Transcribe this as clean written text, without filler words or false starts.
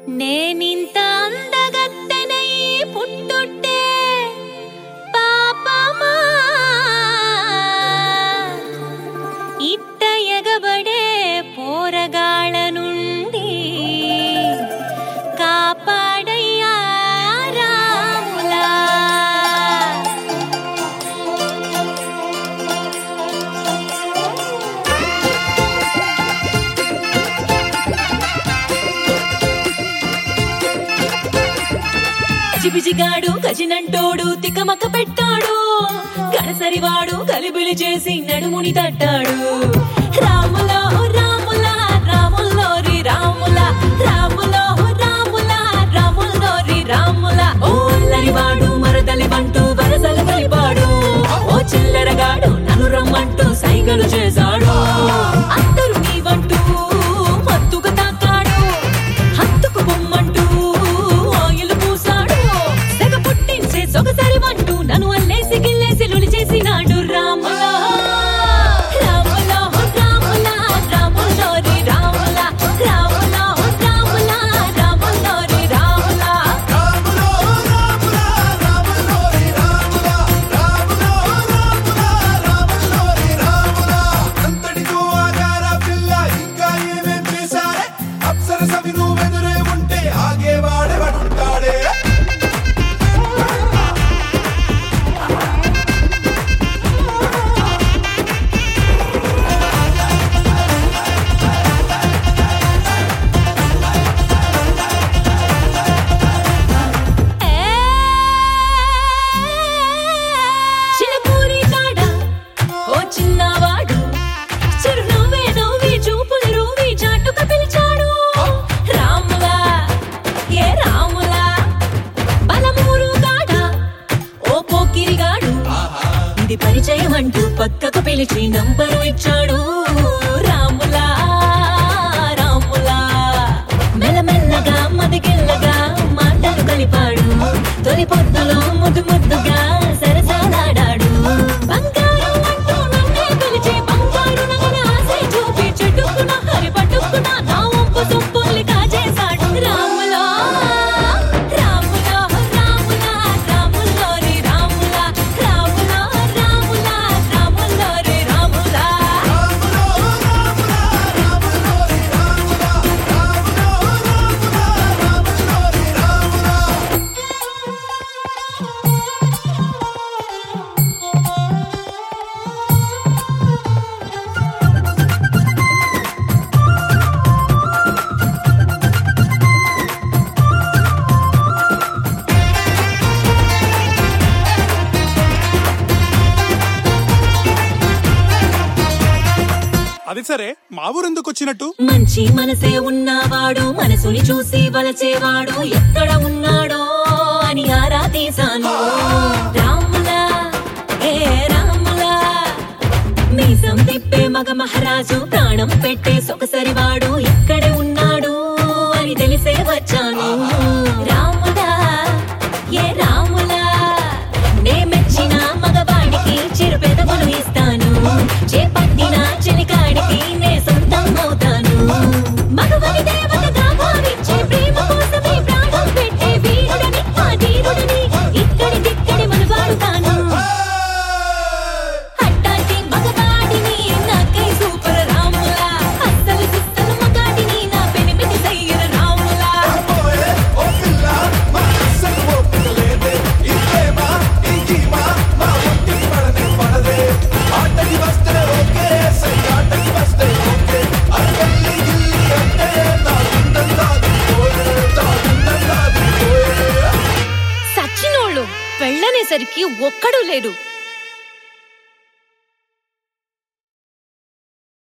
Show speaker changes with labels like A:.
A: నేనింత అందగత్తెనై పుట్టుట్టే పాపమా ఇట్ట ఎగబడే పోరగాళ్ళ నుండి కాపాడయ్యా రాములా. చిబిజిగాడు గజినంటోడు తికమక పెట్టాడు, గడసరివాడు గలిబిలి చేసి నడుముని తట్టాడు. రాములా రాములా రాముల్లోరి రాములా, రాములో రాములా రాముల్లోరి రాములా. ఓల్లరివాడు మరదలివంటూ వరసలు కలిపాడు, ఓ చిల్లరగాడు నన్ను రమ్మంటూ సైగలు చేశాడు. అందరూ నీవంటూ మత్తుగా తాకాడు, హత్తుకు బొమ్మంటూ ఆయిల్ పూసాడు. సెగ పుట్టించే సొగసరివంటూ నన్ను అల్లేసి గిల్లేసి లులి చేసినాడు. రాములా రాములా రాములా రాముల్లోరి రాములా, రాములా రాములా రాముల్లోరి రాములా.
B: అంతటితో ఆగారా పిల్ల, ఇంకా ఏమేం చేశారే? అప్సరసవి నువ్వెదురే ఉంటే ఆగేవాడెవడుంటాడే?
A: చిలకూరి కాడ ఓ చిన్నవాడు చిరునవ్వే నవ్వి చూపులు రూవి చాటుగా పిలిచాడు. రాములా ఏ రాములా. బలమూరు కాడ ఓ పోకిరిగాడు ఇది పరిచయం అంటూ పక్కకు పిలిచి నంబరు ఇచ్చాడు. రాములా రాములా. మెల్లమెల్లగా మదిగిల్లగా మాటలు కలిపాడు, తొలి పొద్దులో ముద్దు ముద్దుగా సరసాలాడాడు. బంగారం అంటూ నన్నే పిలిచి బంగారు నగల ఆశ చూపి చెట్టుకున్న హరి పట్టుకున్న నా వంపు సొంపుల్ని కాజేశాడు. రాములా రాములా రాములా రాముల్లోరి రాములా, రాములా రాములా రాముల్లోరి రాములా.
C: అది సరే, మా ఊరెందుకు వచ్చినట్టు?
A: మంచి మనసే ఉన్నవాడు, మనసుని చూసి వలచేవాడు ఎక్కడ ఉన్నాడో అని ఆరా తీశాను. రాములా ఏ రాములా. మీసం తిప్పే మగ మహారాజు, ప్రాణం పెట్టే సొగసరివాడు ఇక్కడే ఉన్నాడు అని తెలిసే వచ్చాను. రాములా ఏ రాములా. నే మెచ్చిన మగవాడికి చిరు పెదవులు ఇస్తాను, చేపట్టిన చెలికాడికి నే సొంతం అవుతాను. మగవని దేవతగా భావించే ప్రేమ కోసమే ప్రాణం పెట్టే వీరుడని ఆ ధీరుడని ఇక్కడి దిక్కడి మనవాడుతాను. అట్టాంటి మగవాడిని నాకై సూపర్ రాములా, అస్సలు సిస్సలు మగాడిని నా పెనిమిటి సయ్యర రాములా.
B: ఓయే ఓ పిల్ల, మా అస్సలు ఓపిక లేదే. ఈ ప్రేమ ఈ జీవ మా ఒంటికి పడనే పడదే. ఆటకి వస్తే ఓకే, సయ్యాటకి వస్తే ఓకే. అరగల్లి గిల్లి అంటే నా గుండెం దాగిపోయే, నా గుండెం దాగిపోయే.
A: సచ్చినోళ్ళు వెళ్ళనేసరికి ఒక్కడూ లేడు.